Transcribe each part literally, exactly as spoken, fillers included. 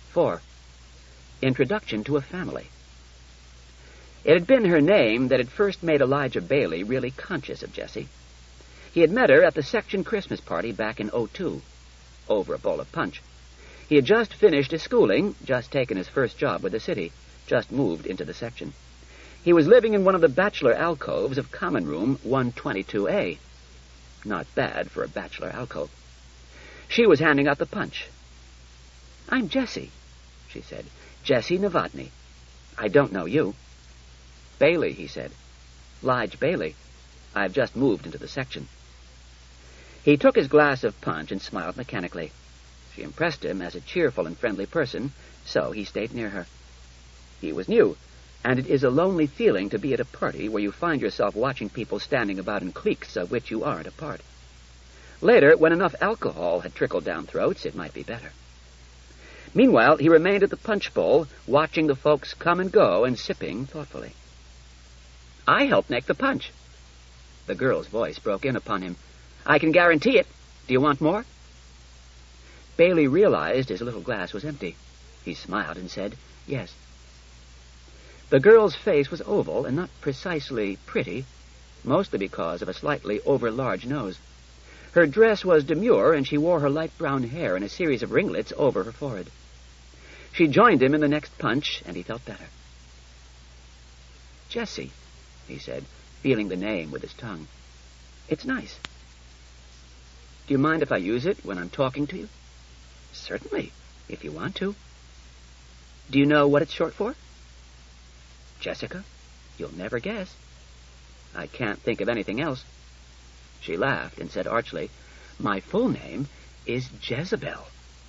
Four. Introduction to a family. It had been her name that had first made Elijah Bailey really conscious of Jessie. He had met her at the section Christmas party back in oh two, over a bowl of punch. He had just finished his schooling, just taken his first job with the city, just moved into the section. He was living in one of the bachelor alcoves of Common Room one twenty-two A. Not bad for a bachelor alcove. She was handing out the punch. "I'm Jessie," she said. "Jessie Novotny. I don't know you." "Bailey," he said. "Lige Bailey. I've just moved into the section." He took his glass of punch and smiled mechanically. She impressed him as a cheerful and friendly person, so he stayed near her. He was new, and it is a lonely feeling to be at a party where you find yourself watching people standing about in cliques of which you aren't a part. Later, when enough alcohol had trickled down throats, it might be better. Meanwhile, he remained at the punch bowl, watching the folks come and go and sipping thoughtfully. "I helped make the punch." The girl's voice broke in upon him. "I can guarantee it. Do you want more?" Bailey realized his little glass was empty. He smiled and said, "Yes." The girl's face was oval and not precisely pretty, mostly because of a slightly over-large nose. Her dress was demure, and she wore her light brown hair in a series of ringlets over her forehead. She joined him in the next punch, and he felt better. "Jessie," he said, feeling the name with his tongue. "It's nice. Do you mind if I use it when I'm talking to you?" "Certainly, if you want to." "Do you know what it's short for?" "Jessica? You'll never guess." "I can't think of anything else." She laughed and said archly, "My full name is Jezebel."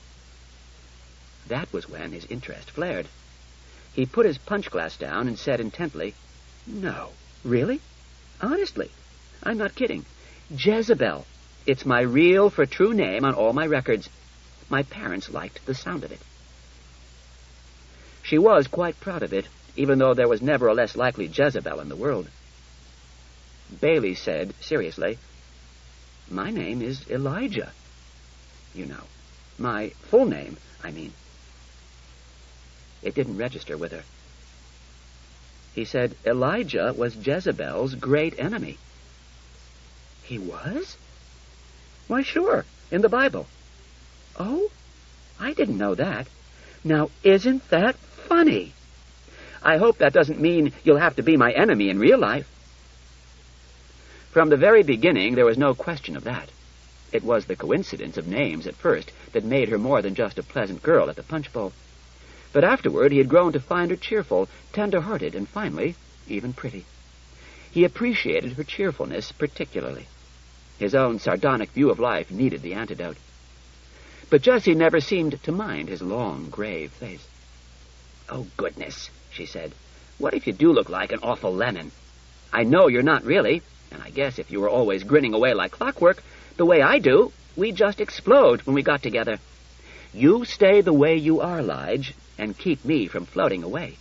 That was when his interest flared. He put his punch glass down and said intently, "No, really? Honestly, I'm not kidding. Jezebel. It's my real for true name on all my records. My parents liked the sound of it." She was quite proud of it, even though there was never a less likely Jezebel in the world. Bailey said seriously, "My name is Elijah. You know, my full name, I mean." It didn't register with her. He said Elijah was Jezebel's great enemy. He was? Why, sure, in the Bible. Oh, I didn't know that. Now, isn't that funny? I hope that doesn't mean you'll have to be my enemy in real life. From the very beginning, there was no question of that. It was the coincidence of names at first that made her more than just a pleasant girl at the punch bowl. But afterward, he had grown to find her cheerful, tender-hearted, and finally, even pretty. He appreciated her cheerfulness particularly. His own sardonic view of life needed the antidote. But Jessie never seemed to mind his long, grave face. "Oh, goodness," she said. "What if you do look like an awful lemon? I know you're not really, and I guess if you were always grinning away like clockwork, the way I do, we'd just explode when we got together. You stay the way you are, Lige, and keep me from floating away."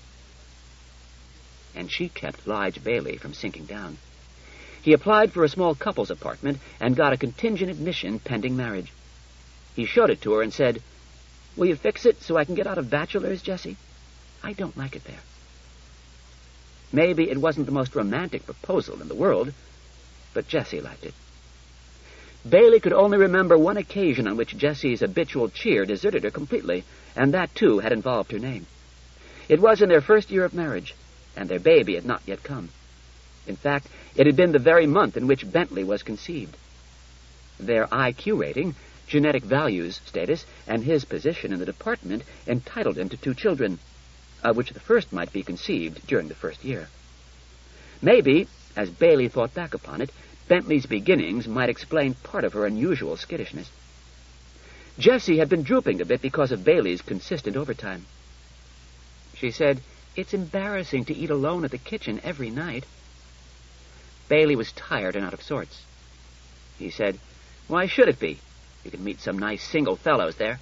And she kept Lige Bailey from sinking down. He applied for a small couple's apartment and got a contingent admission pending marriage. He showed it to her and said, "Will you fix it so I can get out of bachelor's, Jessie? I don't like it there." Maybe it wasn't the most romantic proposal in the world, but Jessie liked it. Bailey could only remember one occasion on which Jessie's habitual cheer deserted her completely, and that, too, had involved her name. It was in their first year of marriage, and their baby had not yet come. In fact, it had been the very month in which Bentley was conceived. Their I Q rating, genetic values status, and his position in the department entitled him to two children, of which the first might be conceived during the first year. Maybe, as Bailey thought back upon it, Bentley's beginnings might explain part of her unusual skittishness. Jessie had been drooping a bit because of Bailey's consistent overtime. She said, "It's embarrassing to eat alone at the kitchen every night." Bailey was tired and out of sorts. He said, "Why should it be? You can meet some nice single fellows there."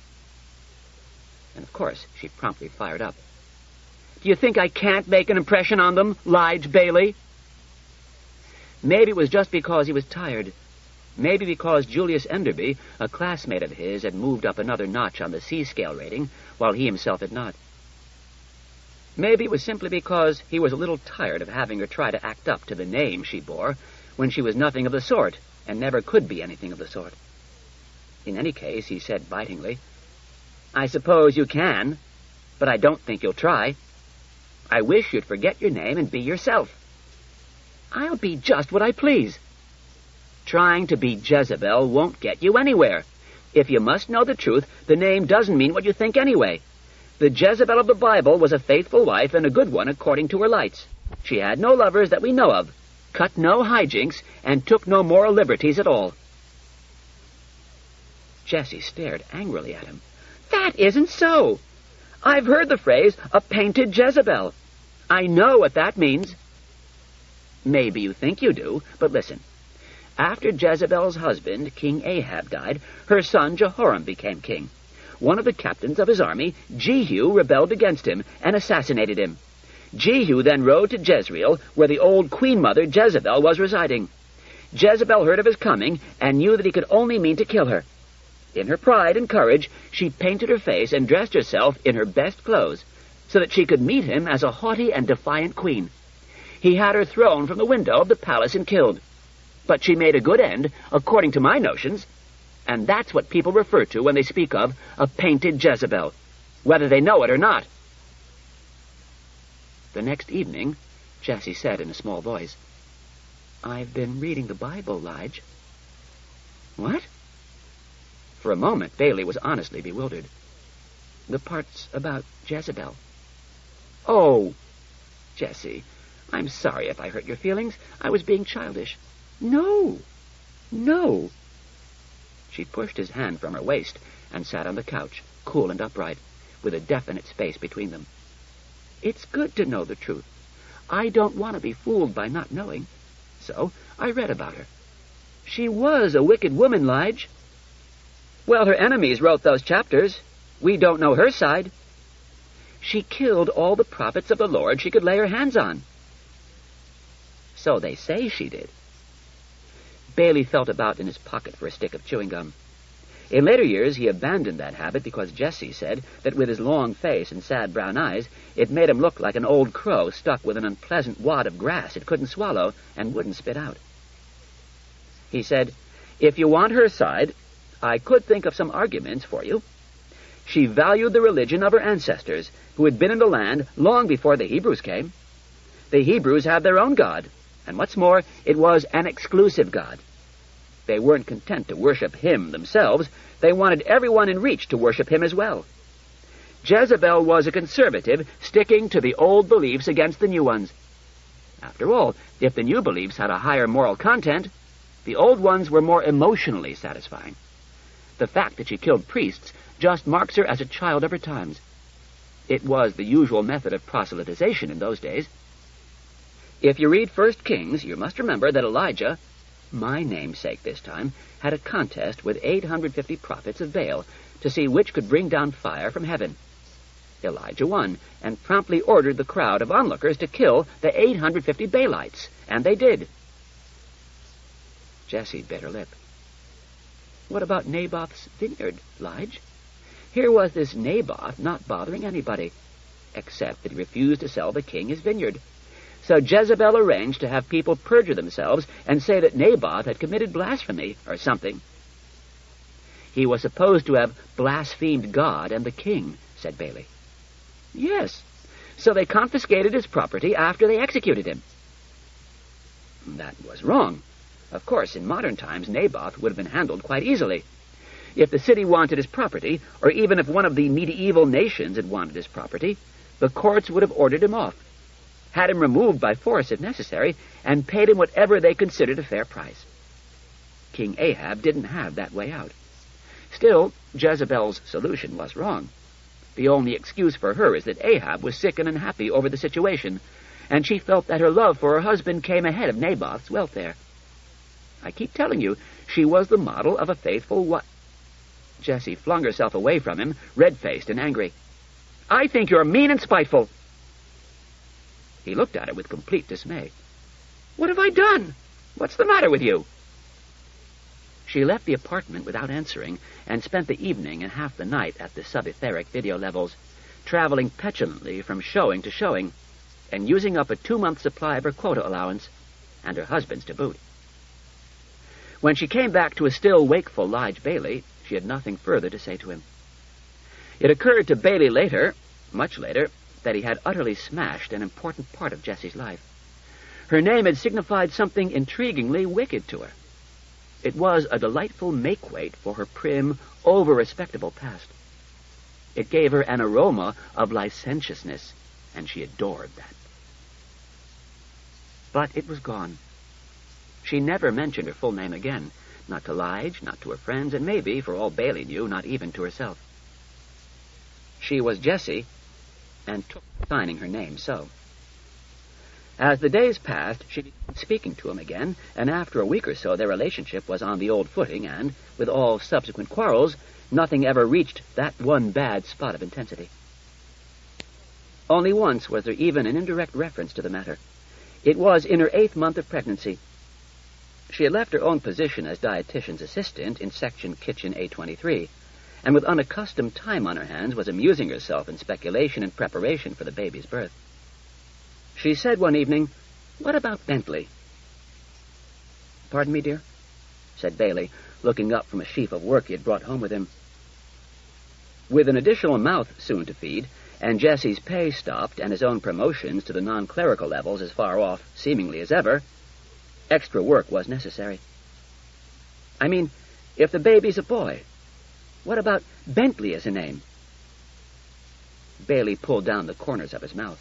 And of course, she promptly fired up. "Do you think I can't make an impression on them, Lige Bailey?" Maybe it was just because he was tired. Maybe because Julius Enderby, a classmate of his, had moved up another notch on the C-scale rating, while he himself had not. Maybe it was simply because he was a little tired of having her try to act up to the name she bore, when she was nothing of the sort, and never could be anything of the sort. In any case, he said bitingly, "I suppose you can, but I don't think you'll try. I wish you'd forget your name and be yourself." "I'll be just what I please." "Trying to be Jezebel won't get you anywhere. If you must know the truth, the name doesn't mean what you think anyway. The Jezebel of the Bible was a faithful wife and a good one according to her lights. She had no lovers that we know of, cut no hijinks, and took no moral liberties at all." Jessie stared angrily at him. "That isn't so. I've heard the phrase, a painted Jezebel. I know what that means." "Maybe you think you do, but listen. After Jezebel's husband, King Ahab, died, her son Jehoram became king. One of the captains of his army, Jehu, rebelled against him and assassinated him. Jehu then rode to Jezreel, where the old queen-mother Jezebel was residing. Jezebel heard of his coming and knew that he could only mean to kill her. In her pride and courage, she painted her face and dressed herself in her best clothes, so that she could meet him as a haughty and defiant queen. He had her thrown from the window of the palace and killed. But she made a good end, according to my notions, and that's what people refer to when they speak of a painted Jezebel, whether they know it or not." The next evening, Jessie said in a small voice, "I've been reading the Bible, Lige." "What?" For a moment, Bailey was honestly bewildered. "The parts about Jezebel." "Oh, Jessie, I'm sorry if I hurt your feelings. I was being childish." "No, no." She pushed his hand from her waist and sat on the couch, cool and upright, with a definite space between them. "It's good to know the truth. I don't want to be fooled by not knowing. So I read about her. She was a wicked woman, Lige." "Well, her enemies wrote those chapters. We don't know her side." "She killed all the prophets of the Lord she could lay her hands on." "So they say she did." Bailey felt about in his pocket for a stick of chewing gum. In later years, he abandoned that habit because Jessie said that with his long face and sad brown eyes, it made him look like an old crow stuck with an unpleasant wad of grass it couldn't swallow and wouldn't spit out. He said, "If you want her side, I could think of some arguments for you. She valued the religion of her ancestors, who had been in the land long before the Hebrews came. The Hebrews had their own God, and what's more, it was an exclusive God. They weren't content to worship him themselves. They wanted everyone in reach to worship him as well. Jezebel was a conservative, sticking to the old beliefs against the new ones. After all, if the new beliefs had a higher moral content, the old ones were more emotionally satisfying. The fact that she killed priests just marks her as a child of her times. It was the usual method of proselytization in those days. If you read First Kings, you must remember that Elijah, my namesake this time, had a contest with eight hundred fifty prophets of Baal to see which could bring down fire from heaven. Elijah won, and promptly ordered the crowd of onlookers to kill the eight hundred fifty Baalites, and they did. Jessie bit her lip. What about Naboth's vineyard, Lige? Here was this Naboth not bothering anybody, except that he refused to sell the king his vineyard. So Jezebel arranged to have people perjure themselves and say that Naboth had committed blasphemy or something. He was supposed to have blasphemed God and the king, said Bailey. Yes, so they confiscated his property after they executed him. That was wrong. Of course, in modern times, Naboth would have been handled quite easily. If the city wanted his property, or even if one of the medieval nations had wanted his property, the courts would have ordered him off, had him removed by force if necessary, and paid him whatever they considered a fair price. King Ahab didn't have that way out. Still, Jezebel's solution was wrong. The only excuse for her is that Ahab was sick and unhappy over the situation, and she felt that her love for her husband came ahead of Naboth's welfare. I keep telling you, she was the model of a faithful what? Jessie flung herself away from him, red-faced and angry. I think you're mean and spiteful. He looked at her with complete dismay. What have I done? What's the matter with you? She left the apartment without answering and spent the evening and half the night at the subetheric video levels, traveling petulantly from showing to showing, and using up a two-month supply of her quota allowance, and her husband's to boot. When she came back to a still wakeful Lige Bailey, she had nothing further to say to him. It occurred to Bailey later, much later, that he had utterly smashed an important part of Jessie's life. Her name had signified something intriguingly wicked to her. It was a delightful make-weight for her prim, over-respectable past. It gave her an aroma of licentiousness, and she adored that. But it was gone. She never mentioned her full name again, not to Lige, not to her friends, and maybe, for all Bailey knew, not even to herself. She was Jessie, and took signing her name so. As the days passed, she began speaking to him again, and after a week or so their relationship was on the old footing, and, with all subsequent quarrels, nothing ever reached that one bad spot of intensity. Only once was there even an indirect reference to the matter. It was in her eighth month of pregnancy. She had left her own position as dietitian's assistant in Section Kitchen A twenty-three, and with unaccustomed time on her hands was amusing herself in speculation and preparation for the baby's birth. She said one evening, "What about Bentley?" "Pardon me, dear?" said Bailey, looking up from a sheaf of work he had brought home with him. With an additional mouth soon to feed, and Jessie's pay stopped and his own promotions to the non-clerical levels as far off, seemingly, as ever, extra work was necessary. "I mean, if the baby's a boy, what about Bentley as a name?" Bailey pulled down the corners of his mouth.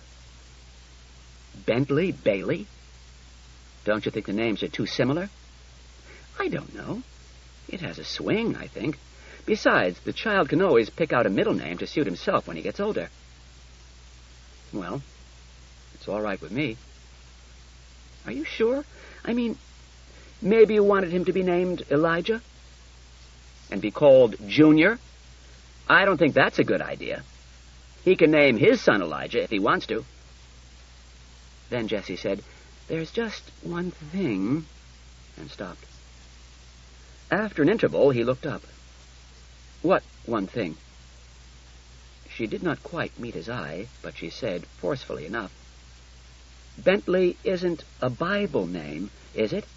"Bentley Bailey? Don't you think the names are too similar?" "I don't know. It has a swing, I think. Besides, the child can always pick out a middle name to suit himself when he gets older." "Well, it's all right with me." "Are you sure? I mean, maybe you wanted him to be named Elijah?" "And be called Junior? I don't think that's a good idea. He can name his son Elijah if he wants to." Then Jessie said, "There's just one thing," and stopped. After an interval, he looked up. "What one thing?" She did not quite meet his eye, but she said, forcefully enough, "Bentley isn't a Bible name, is it?"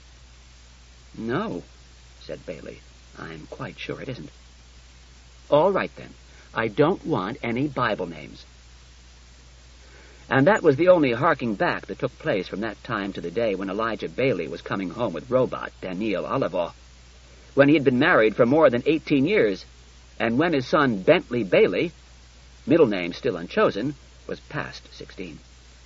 "No," said Bailey. "I'm quite sure it isn't." "All right, then. I don't want any Bible names." And that was the only harking back that took place from that time to the day when Elijah Bailey was coming home with Robot Daniil Oliver, when he had been married for more than eighteen years, and when his son Bentley Bailey, middle name still unchosen, was past sixteen.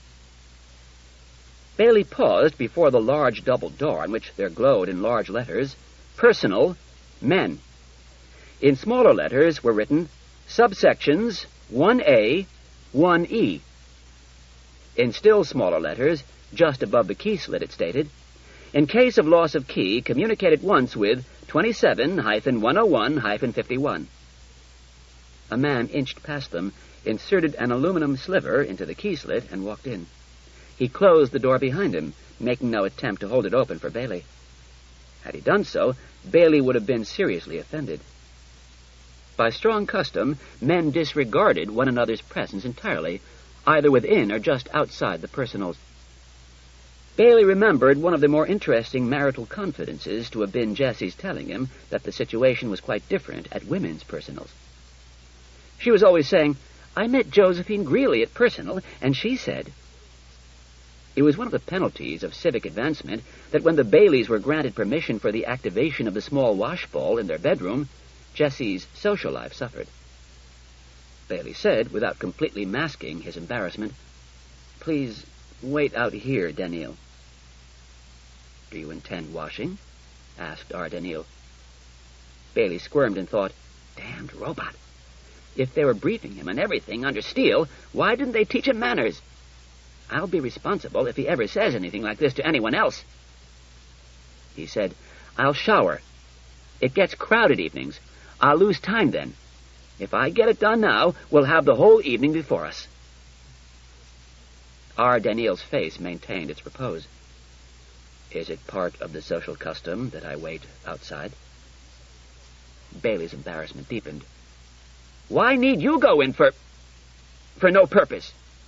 Bailey paused before the large double door on which there glowed in large letters, "Personal Men." In smaller letters were written, "Subsections one A, one E." In still smaller letters, just above the key slit, it stated, "In case of loss of key, communicate at once with twenty-seven one oh one fifty-one. A man inched past them, inserted an aluminum sliver into the key slit, and walked in. He closed the door behind him, making no attempt to hold it open for Bailey. Had he done so, Bailey would have been seriously offended. By strong custom, men disregarded one another's presence entirely, either within or just outside the personals. Bailey remembered one of the more interesting marital confidences to have been Jessie's telling him that the situation was quite different at women's personals. She was always saying, "I met Josephine Greeley at personal, and she said..." It was one of the penalties of civic advancement that when the Baileys were granted permission for the activation of the small washbowl in their bedroom, Jessie's social life suffered. Bailey said, without completely masking his embarrassment, "Please wait out here, Daniil." "Do you intend washing?" asked our Daniil. Bailey squirmed and thought, "Damned robot. If they were briefing him on everything under steel, why didn't they teach him manners? I'll be responsible if he ever says anything like this to anyone else." He said, "I'll shower. It gets crowded evenings. I'll lose time then. If I get it done now, we'll have the whole evening before us." Our Daniil's face maintained its repose. Is it part of the social custom that I wait outside? Bailey's embarrassment deepened. Why need you go in for... for no purpose?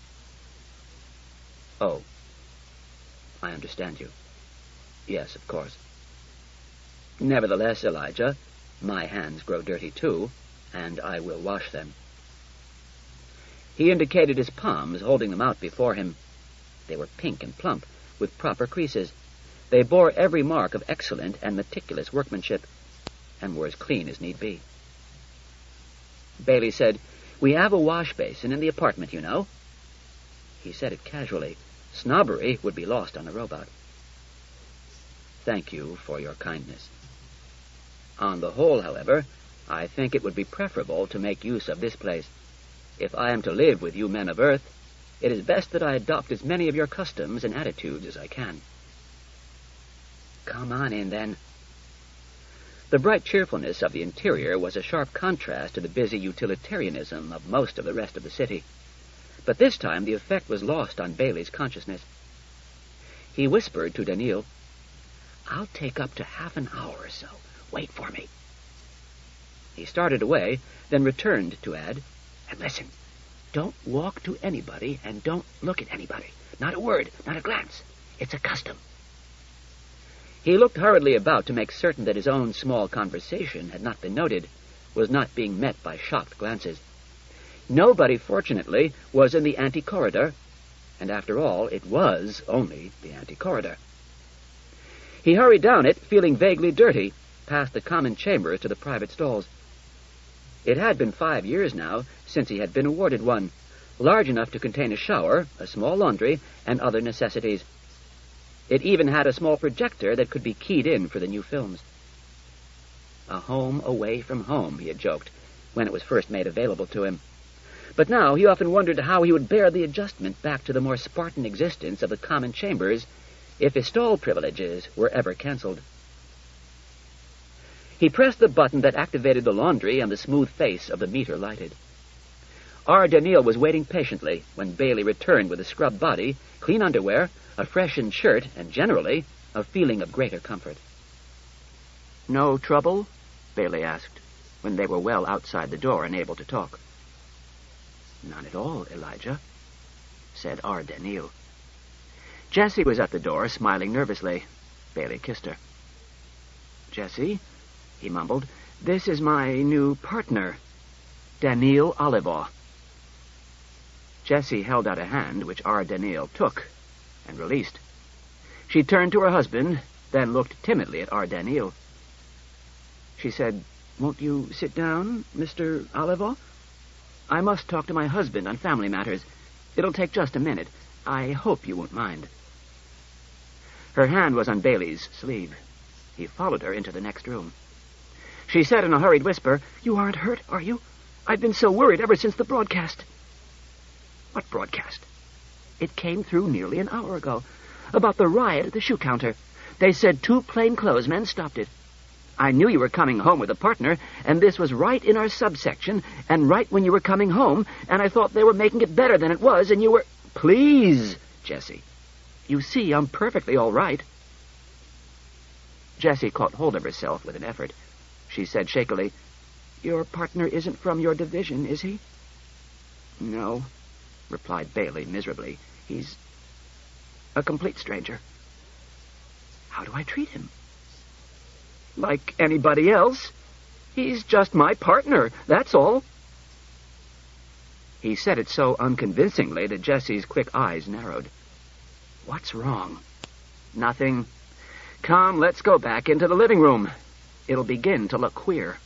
Oh, I understand you. Yes, of course. Nevertheless, Elijah, my hands grow dirty too, and I will wash them. He indicated his palms, holding them out before him. They were pink and plump, with proper creases. They bore every mark of excellent and meticulous workmanship, and were as clean as need be. Bailey said, We have a wash basin in the apartment, you know. He said it casually. Snobbery would be lost on a robot. Thank you for your kindness. On the whole, however, I think it would be preferable to make use of this place. If I am to live with you men of Earth, it is best that I adopt as many of your customs and attitudes as I can. Come on in, then. The bright cheerfulness of the interior was a sharp contrast to the busy utilitarianism of most of the rest of the city. But this time the effect was lost on Bailey's consciousness. He whispered to Daniil, I'll take up to half an hour or so. Wait for me. He started away, then returned to add, And listen, don't walk to anybody and don't look at anybody. Not a word, not a glance. It's a custom. He looked hurriedly about to make certain that his own small conversation had not been noted, was not being met by shocked glances. Nobody, fortunately, was in the ante-corridor, and after all, it was only the ante-corridor. He hurried down it, feeling vaguely dirty, past the common chambers to the private stalls. It had been five years now since he had been awarded one, large enough to contain a shower, a small laundry, and other necessities. It even had a small projector that could be keyed in for the new films. A home away from home, he had joked, when it was first made available to him. But now he often wondered how he would bear the adjustment back to the more Spartan existence of the common chambers if his stall privileges were ever cancelled. He pressed the button that activated the laundry, and the smooth face of the meter lighted. R. Daniil was waiting patiently when Bailey returned with a scrubbed body, clean underwear, a freshened shirt, and generally a feeling of greater comfort. No trouble? Bailey asked, when they were well outside the door and able to talk. None at all, Elijah, said R. Daniil. Jessie was at the door, smiling nervously. Bailey kissed her. Jessie, he mumbled, this is my new partner, Daniil Olivaw. Jessie held out a hand, which R. Daniil took and released. She turned to her husband, then looked timidly at R. Daniil. She said, Won't you sit down, Mister Olivaw? I must talk to my husband on family matters. It'll take just a minute. I hope you won't mind. Her hand was on Bailey's sleeve. He followed her into the next room. She said in a hurried whisper, You aren't hurt, are you? I've been so worried ever since the broadcast. What broadcast? It came through nearly an hour ago. About the riot at the shoe counter. They said two plainclothesmen stopped it. I knew you were coming home with a partner, and this was right in our subsection, and right when you were coming home, and I thought they were making it better than it was, and you were... Please, Jessie. You see, I'm perfectly all right. Jessie caught hold of herself with an effort. She said shakily, Your partner isn't from your division, is he? No, replied Bailey miserably. He's a complete stranger. How do I treat him? Like anybody else. He's just my partner, that's all. He said it so unconvincingly that Jessie's quick eyes narrowed. What's wrong? Nothing. Come, let's go back into the living room. It'll begin to look queer.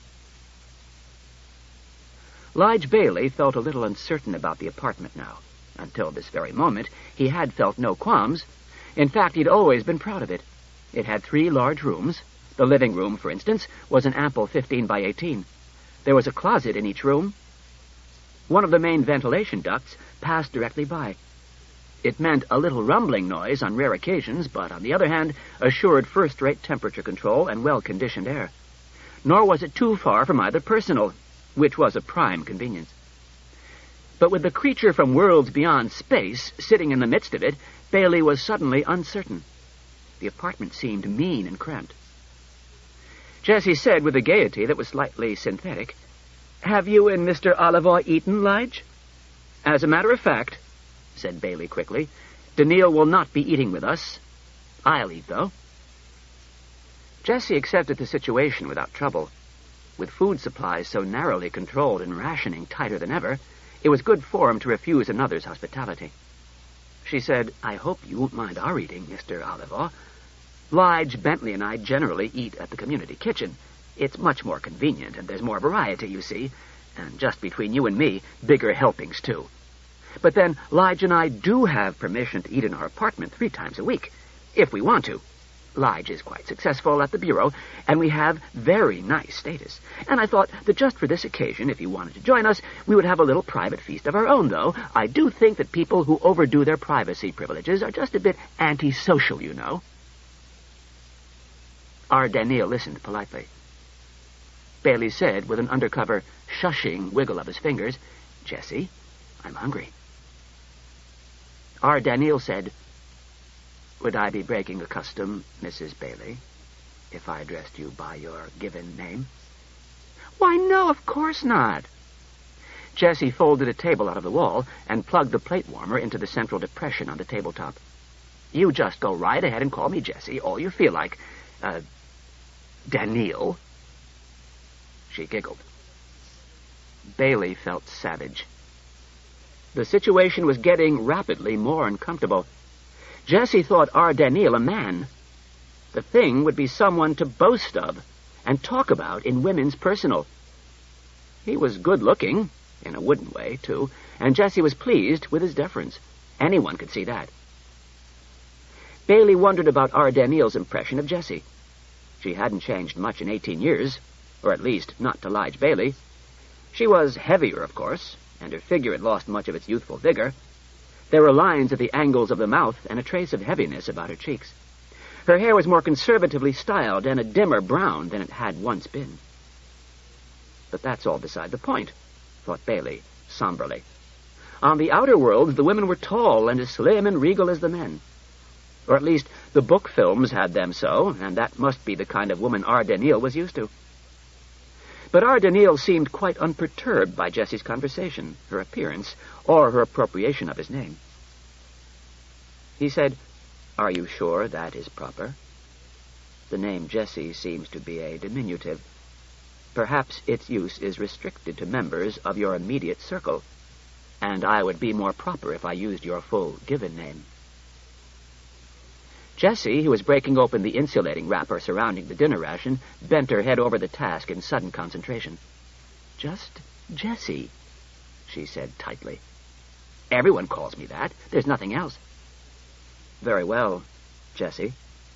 Lige Bailey felt a little uncertain about the apartment now. Until this very moment, he had felt no qualms. In fact, he'd always been proud of it. It had three large rooms. The living room, for instance, was an ample fifteen by eighteen. There was a closet in each room. One of the main ventilation ducts passed directly by. It meant a little rumbling noise on rare occasions, but on the other hand, assured first-rate temperature control and well-conditioned air. Nor was it too far from either personal, which was a prime convenience. But with the creature from worlds beyond space sitting in the midst of it, Bailey was suddenly uncertain. The apartment seemed mean and cramped. Jessie said with a gaiety that was slightly synthetic, "Have you and Mister Oliver eaten, Lige?" "As a matter of fact," said Bailey quickly, "Daniil will not be eating with us. I'll eat, though." Jessie accepted the situation without trouble. With food supplies so narrowly controlled and rationing tighter than ever, it was good form to refuse another's hospitality. She said, "I hope you won't mind our eating, Mister Oliver. Lige, Bentley, and I generally eat at the community kitchen. It's much more convenient, and there's more variety, you see. And just between you and me, bigger helpings, too. But then, Lige and I do have permission to eat in our apartment three times a week, if we want to. Lige is quite successful at the bureau, and we have very nice status. And I thought that just for this occasion, if you wanted to join us, we would have a little private feast of our own, though. I do think that people who overdo their privacy privileges are just a bit antisocial, you know." Our Daniil listened politely. Bailey said, with an undercover, shushing wiggle of his fingers, "Jessie, I'm hungry." Our Daniil said, "Would I be breaking a custom, Missus Bailey, if I addressed you by your given name?" "Why, no, of course not." Jessie folded a table out of the wall and plugged the plate warmer into the central depression on the tabletop. "You just go right ahead and call me Jessie, all you feel like. Uh, Daniil." She giggled. Bailey felt savage. The situation was getting rapidly more uncomfortable. Jessie thought our Daniil a man. The thing would be someone to boast of and talk about in women's personal. He was good-looking, in a wooden way, too, and Jessie was pleased with his deference. Anyone could see that. Bailey wondered about our Daniil's impression of Jessie. She hadn't changed much in eighteen years, or at least not to Lige Bailey. She was heavier, of course, and her figure had lost much of its youthful vigor. There were lines at the angles of the mouth and a trace of heaviness about her cheeks. Her hair was more conservatively styled and a dimmer brown than it had once been. But that's all beside the point, thought Bailey, somberly. On the outer world, the women were tall and as slim and regal as the men. Or at least the book films had them so, and that must be the kind of woman our Daniil was used to. But our Daniil seemed quite unperturbed by Jessie's conversation, her appearance, or her appropriation of his name. He said, "Are you sure that is proper? The name Jessie seems to be a diminutive. Perhaps its use is restricted to members of your immediate circle, and I would be more proper if I used your full given name." Jessie, who was breaking open the insulating wrapper surrounding the dinner ration, bent her head over the task in sudden concentration. "Just Jessie," she said tightly. "Everyone calls me that. There's nothing else." "Very well, Jessie."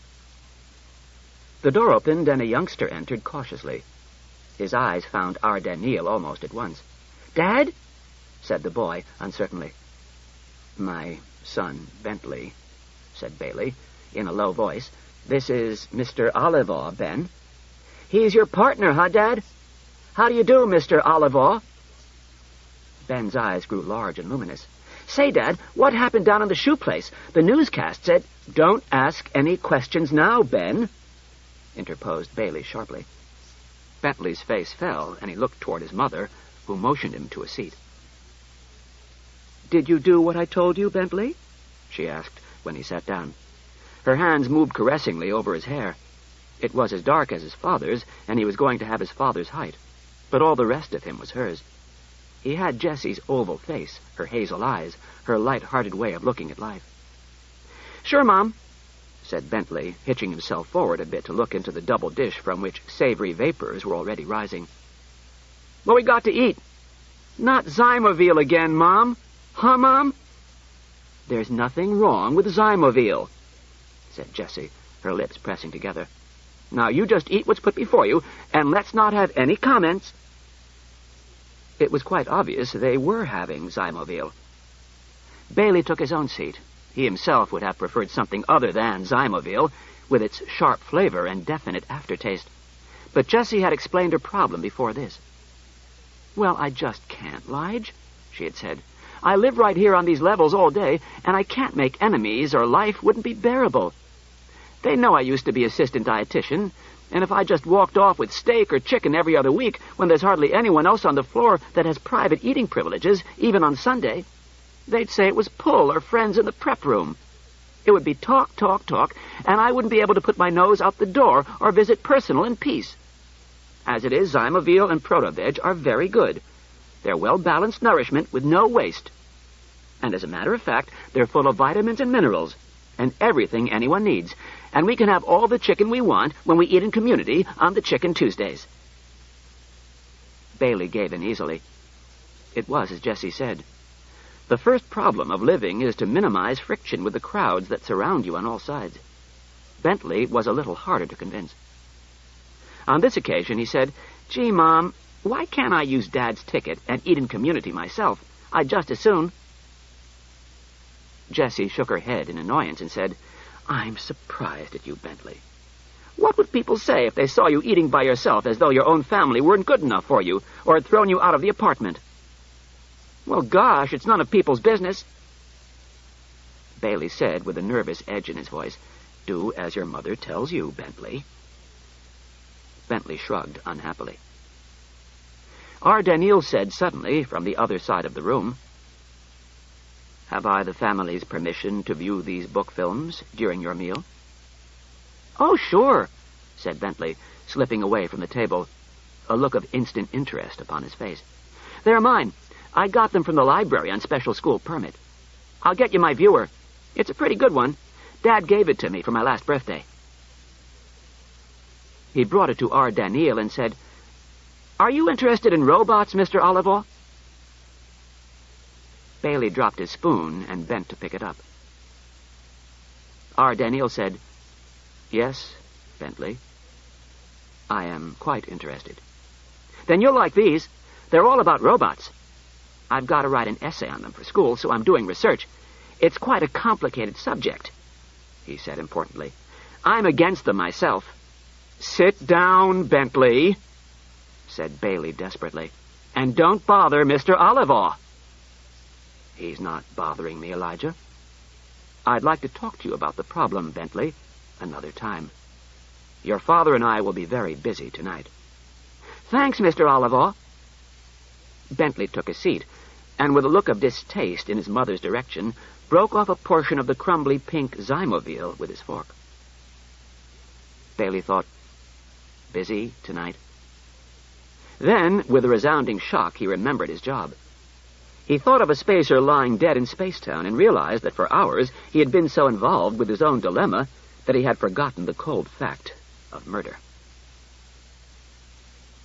The door opened and a youngster entered cautiously. His eyes found our Daniil almost at once. "Dad?" said the boy uncertainly. "My son, Bentley," said Bailey, in a low voice. "This is Mister Oliver, Ben." "He's your partner, huh, Dad? How do you do, Mister Oliver?" Ben's eyes grew large and luminous. "Say, Dad, what happened down in the shoe place? The newscast said—" "Don't ask any questions now, Ben," interposed Bailey sharply. Bentley's face fell, and he looked toward his mother, who motioned him to a seat. "Did you do what I told you, Bentley?" she asked when he sat down. Her hands moved caressingly over his hair. It was as dark as his father's, and he was going to have his father's height. But all the rest of him was hers. He had Jessie's oval face, her hazel eyes, her light-hearted way of looking at life. "Sure, Mom," said Bentley, hitching himself forward a bit to look into the double dish from which savory vapors were already rising. "What we got to eat?" "Not Zymoville again, Mom. Huh, Mom?" "There's nothing wrong with Zymoville," said Jessie, her lips pressing together. "Now you just eat what's put before you, and let's not have any comments." It was quite obvious they were having Zymoville. Bailey took his own seat. He himself would have preferred something other than Zymoville, with its sharp flavor and definite aftertaste. But Jessie had explained her problem before this. "Well, I just can't, Lige," she had said. "I live right here on these levels all day, and I can't make enemies or life wouldn't be bearable. They know I used to be assistant dietitian, and if I just walked off with steak or chicken every other week when there's hardly anyone else on the floor that has private eating privileges, even on Sunday, they'd say it was pull or friends in the prep room. It would be talk, talk, talk, and I wouldn't be able to put my nose out the door or visit personal in peace. As it is, Zymoville and Protoveg are very good. They're well-balanced nourishment with no waste. And as a matter of fact, they're full of vitamins and minerals, and everything anyone needs. And we can have all the chicken we want when we eat in community on the Chicken Tuesdays. Bailey gave in easily. It was as Jessie said. The first problem of living is to minimize friction with the crowds that surround you on all sides. Bentley was a little harder to convince. On this occasion, he said, "Gee, Mom, why can't I use Dad's ticket and eat in community myself? I'd just as soon." Jessie shook her head in annoyance and said, "I'm surprised at you, Bentley. What would people say if they saw you eating by yourself as though your own family weren't good enough for you or had thrown you out of the apartment?" "Well, gosh, it's none of people's business." Bailey said with a nervous edge in his voice, "Do as your mother tells you, Bentley." Bentley shrugged unhappily. R. Daniel said suddenly from the other side of the room, "Have I the family's permission to view these book films during your meal?" "Oh, sure," said Bentley, slipping away from the table, a look of instant interest upon his face. "They're mine. I got them from the library on special school permit. I'll get you my viewer. It's a pretty good one. Dad gave it to me for my last birthday." He brought it to R. Daniel and said, "Are you interested in robots, Mister Oliver?" Bailey dropped his spoon and bent to pick it up. R. Daniel said, "Yes, Bentley. I am quite interested." "Then you'll like these. They're all about robots. I've got to write an essay on them for school, so I'm doing research. It's quite a complicated subject," he said importantly. "I'm against them myself." "Sit down, Bentley," said Bailey desperately, "and don't bother Mister Oliver." "He's not bothering me, Elijah. I'd like to talk to you about the problem, Bentley, another time. Your father and I will be very busy tonight." "Thanks, Mister Oliver." Bentley took a seat, and with a look of distaste in his mother's direction, broke off a portion of the crumbly pink Zymoville with his fork. Bailey thought, busy tonight? Then, with a resounding shock, he remembered his job. He thought of a spacer lying dead in Spacetown and realized that for hours he had been so involved with his own dilemma that he had forgotten the cold fact of murder.